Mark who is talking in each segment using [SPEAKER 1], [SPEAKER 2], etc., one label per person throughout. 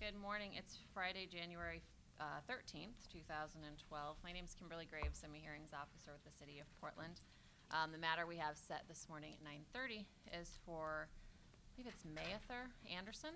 [SPEAKER 1] Good morning. It's Friday, January 13th, 2012. My name is Kimberly Graves. I'm a hearings officer with the City of Portland. The matter we have set this morning at 9:30 is for, I believe it's Mayather Anderson,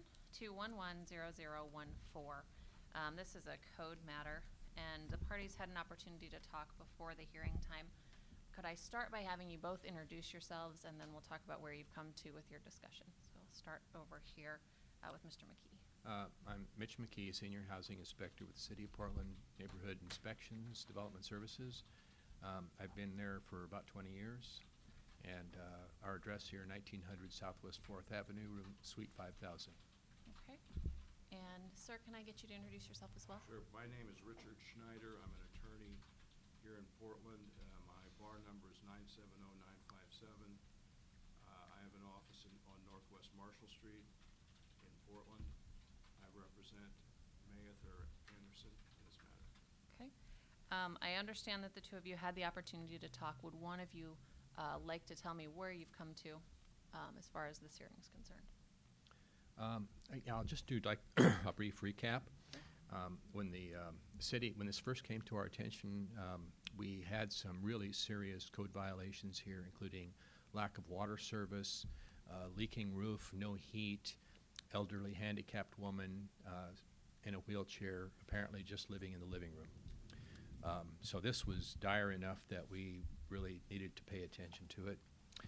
[SPEAKER 1] 2110014. This is a code matter, and the parties had an opportunity to talk before the hearing time. Could I start by having you both introduce yourselves, and then we'll talk about where you've come to with your discussion. So I'll start over here with Mr. McKee.
[SPEAKER 2] I'm Mitch McKee, Senior Housing Inspector with the City of Portland Neighborhood Inspections Development Services. I've been there for about 20 years, and our address here, 1900 Southwest 4th Avenue, room Suite 5000.
[SPEAKER 1] Okay. And sir, can I get you to introduce yourself as well?
[SPEAKER 3] Sure. My name is Richard Schneider. I'm an attorney here in Portland. My bar number is 970-957. I have an office on Northwest Marshall Street in Portland. I represent Mayather Anderson in this matter.
[SPEAKER 1] Okay. I understand that the two of you had the opportunity to talk. Would one of you like to tell me where you've come to as far as this hearing is concerned?
[SPEAKER 2] I'll just do like a brief recap. When the when this first came to our attention, we had some really serious code violations here, including lack of water service, leaking roof, no heat, elderly handicapped woman in a wheelchair, apparently just living in the living room. So this was dire enough that we really needed to pay attention to it.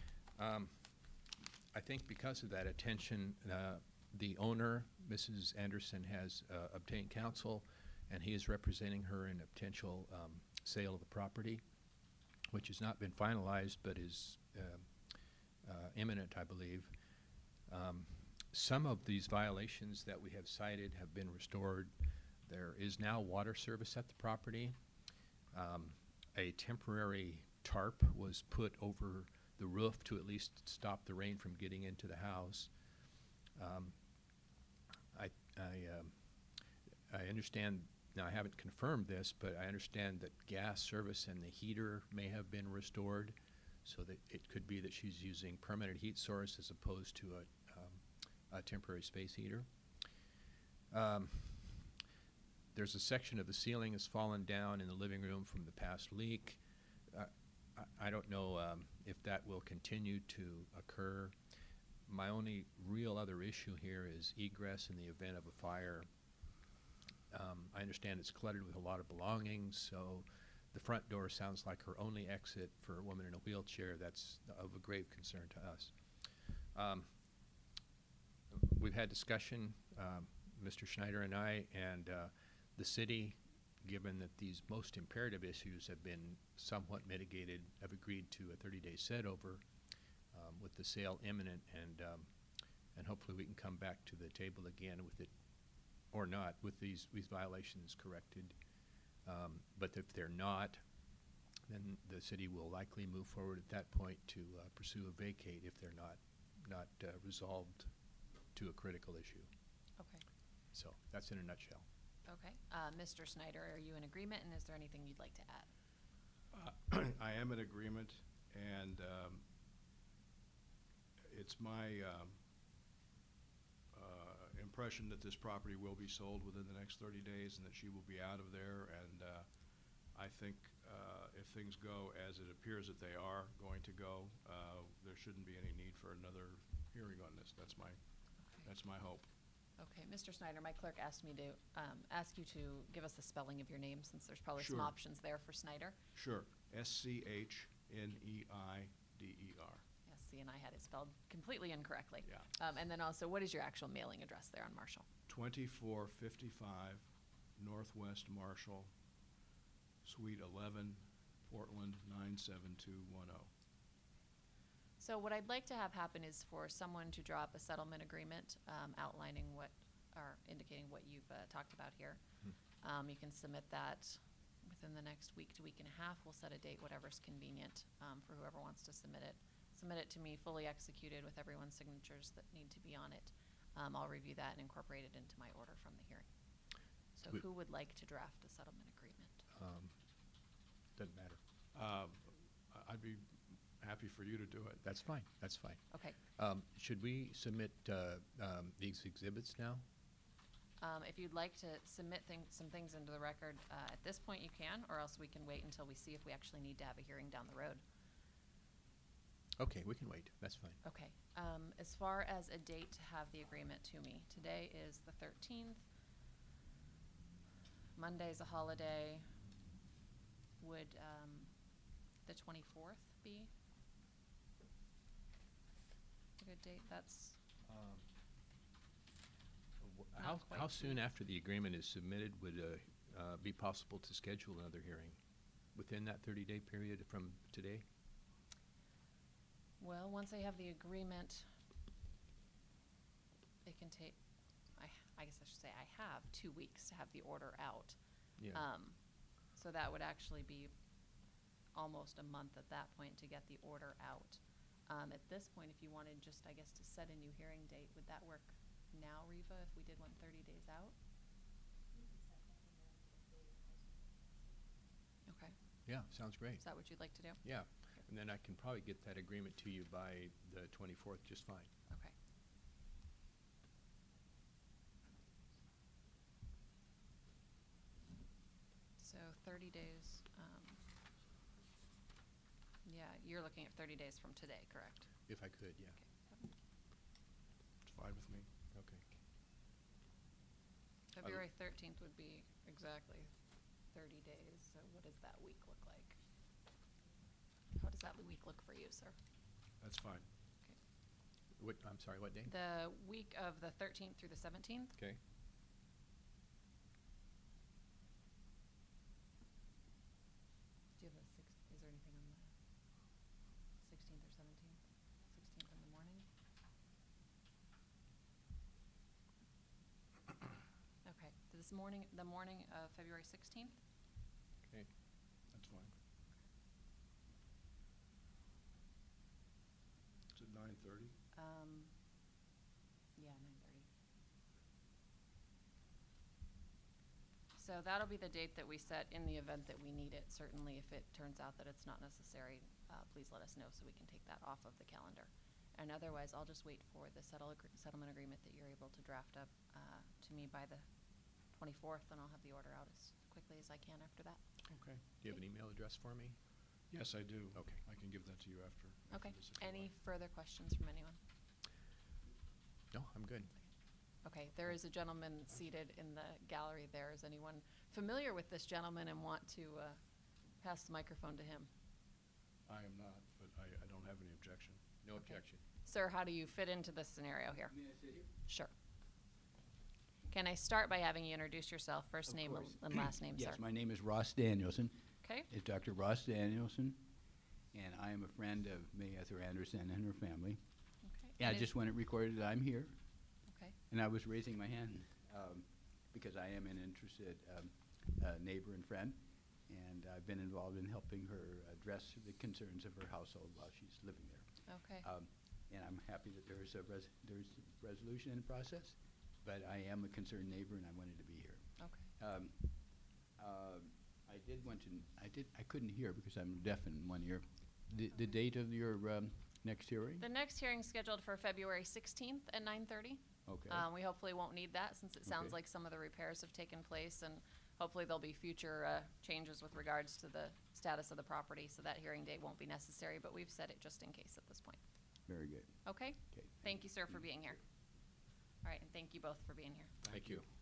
[SPEAKER 2] I think because of that attention, the owner, Mrs. Anderson, has obtained counsel, and he is representing her in a potential sale of the property, which has not been finalized but is imminent, I believe. Some of these violations that we have cited have been restored. There is now water service at the property. A temporary tarp was put over the roof to at least stop the rain from getting into the house. I understand, now I haven't confirmed this, but I understand that gas service and the heater may have been restored, so that it could be that she's using permanent heat source as opposed to a temporary space heater. There's a section of the ceiling that's fallen down in the living room from the past leak. I don't know if that will continue to occur. My only real other issue here is egress in the event of a fire. I understand it's cluttered with a lot of belongings, so the front door sounds like her only exit for a woman in a wheelchair. That's of a grave concern to us. We've had discussion, Mr. Schneider and I, and the city, given that these most imperative issues have been somewhat mitigated, have agreed to a 30-day set-over with the sale imminent, and hopefully we can come back to the table again with it, or not, with these violations corrected. But if they're not, then the city will likely move forward at that point to pursue a vacate if they're not resolved to a critical issue.
[SPEAKER 1] Okay.
[SPEAKER 2] So that's in a nutshell.
[SPEAKER 1] Okay. Mr. Schneider, are you in agreement, and is there anything you'd like to add?
[SPEAKER 3] I am in agreement, and it's my impression that this property will be sold within the next 30 days and that she will be out of there. And I think if things go as it appears that they are going to go, there shouldn't be any need for another hearing on this. That's my hope.
[SPEAKER 1] Okay, Mr. Schneider, my clerk asked me to ask you to give us the spelling of your name, since there's probably some
[SPEAKER 3] Sure.
[SPEAKER 1] options there for Schneider.
[SPEAKER 3] Sure. Schneider.
[SPEAKER 1] Yes, see, and I had it spelled completely incorrectly.
[SPEAKER 3] Yeah.
[SPEAKER 1] And then also, what is your actual mailing address there on Marshall?
[SPEAKER 3] 2455 Northwest Marshall, Suite 11, Portland 97210.
[SPEAKER 1] So what I'd like to have happen is for someone to draw up a settlement agreement outlining what, or indicating what you've talked about here. You can submit that within the next week to week and a half. We'll set a date, whatever's convenient for whoever wants to submit it. Submit it to me fully executed with everyone's signatures that need to be on it. I'll review that and incorporate it into my order from the hearing. So who would like to draft a settlement agreement?
[SPEAKER 2] Doesn't matter.
[SPEAKER 3] I'd be happy for you to do it.
[SPEAKER 2] That's fine. That's fine.
[SPEAKER 1] Okay.
[SPEAKER 2] Should we submit these exhibits now?
[SPEAKER 1] If you'd like to submit some things into the record at this point, you can, or else we can wait until we see if we actually need to have a hearing down the road.
[SPEAKER 2] Okay, we can wait. That's fine.
[SPEAKER 1] Okay. As far as a date to have the agreement to me, today is the 13th. Monday's a holiday. Would the 24th be a good date? That's
[SPEAKER 2] How
[SPEAKER 1] quite
[SPEAKER 2] how
[SPEAKER 1] 2
[SPEAKER 2] soon
[SPEAKER 1] weeks.
[SPEAKER 2] after the agreement is submitted would be possible to schedule another hearing? Within that 30-day period from today?
[SPEAKER 1] Well, once I have the agreement, it can take, I guess I should say I have 2 weeks to have the order out.
[SPEAKER 2] Yeah.
[SPEAKER 1] So that would actually be almost a month at that point to get the order out. At this point, if you wanted just, I guess, to set a new hearing date, would that work now, Reva, if we did one 30 days out? Okay.
[SPEAKER 2] Yeah, sounds great.
[SPEAKER 1] Is that what you'd like to do?
[SPEAKER 2] Yeah, and then I can probably get that agreement to you by the 24th just fine.
[SPEAKER 1] Okay. So 30 days, yeah, you're looking at 30 days from today, correct?
[SPEAKER 2] If I could, yeah.
[SPEAKER 1] Okay.
[SPEAKER 3] It's fine with me.
[SPEAKER 2] Okay.
[SPEAKER 1] February 13th would be exactly 30 days, so what does that week look like? How does that week look for you, sir?
[SPEAKER 3] That's fine.
[SPEAKER 2] I'm sorry, what day?
[SPEAKER 1] The week of the 13th through the 17th?
[SPEAKER 2] Okay.
[SPEAKER 1] Do you have is there anything on the 16th or 17th? 16th in the morning? Okay, this morning, the morning of February 16th?
[SPEAKER 2] Okay.
[SPEAKER 3] That's fine. It's at 9:30.
[SPEAKER 1] Yeah, 9:30. So that'll be the date that we set in the event that we need it. Certainly, if it turns out that it's not necessary, please let us know so we can take that off of the calendar. And otherwise, I'll just wait for the settlement agreement that you're able to draft up to me by the 24th, and I'll have the order out as quickly as I can after that.
[SPEAKER 3] Okay.
[SPEAKER 2] Do you have an email address for me?
[SPEAKER 3] Yes, I do.
[SPEAKER 2] Okay.
[SPEAKER 3] I can give that to you after.
[SPEAKER 1] Okay.
[SPEAKER 3] this if you
[SPEAKER 1] Any
[SPEAKER 3] like.
[SPEAKER 1] further questions from anyone?
[SPEAKER 2] No, I'm good.
[SPEAKER 1] Okay, there is a gentleman seated in the gallery there. Is anyone familiar with this gentleman and want to pass the microphone to him?
[SPEAKER 3] I am not, but I don't have any objection.
[SPEAKER 2] No
[SPEAKER 1] Okay.
[SPEAKER 2] objection.
[SPEAKER 1] Sir, how do you fit into this scenario here?
[SPEAKER 4] May I sit here?
[SPEAKER 1] Sure. Can I start by having you introduce yourself, first
[SPEAKER 4] Of
[SPEAKER 1] name
[SPEAKER 4] course.
[SPEAKER 1] and last name, sir?
[SPEAKER 4] Yes, my name is Ross Danielson.
[SPEAKER 1] Okay,
[SPEAKER 4] It's Dr. Ross Danielson, and I am a friend of May Ether Anderson and her family.
[SPEAKER 1] okay.
[SPEAKER 4] And I
[SPEAKER 1] is-
[SPEAKER 4] just want it recorded that I'm here,
[SPEAKER 1] Okay,
[SPEAKER 4] and I was raising my hand because I am an interested neighbor and friend, and I've been involved in helping her address the concerns of her household while she's living there.
[SPEAKER 1] okay,
[SPEAKER 4] And I'm happy that there's a resolution in process, but I am a concerned neighbor, and I wanted to be here.
[SPEAKER 1] okay.
[SPEAKER 4] I did want to, I couldn't hear because I'm deaf in one ear. The date of your next hearing?
[SPEAKER 1] The next hearing is scheduled for February 16th at 9:30.
[SPEAKER 4] Okay.
[SPEAKER 1] We hopefully won't need that since it sounds
[SPEAKER 4] Okay.
[SPEAKER 1] like some of the repairs have taken place, and hopefully there'll be future changes with regards to the status of the property, so that hearing date won't be necessary, but we've set it just in case at this point.
[SPEAKER 4] Very good.
[SPEAKER 1] Okay?
[SPEAKER 4] Okay.
[SPEAKER 1] Thank you, sir, for being here. All right, and thank you both for being here.
[SPEAKER 2] Thank you.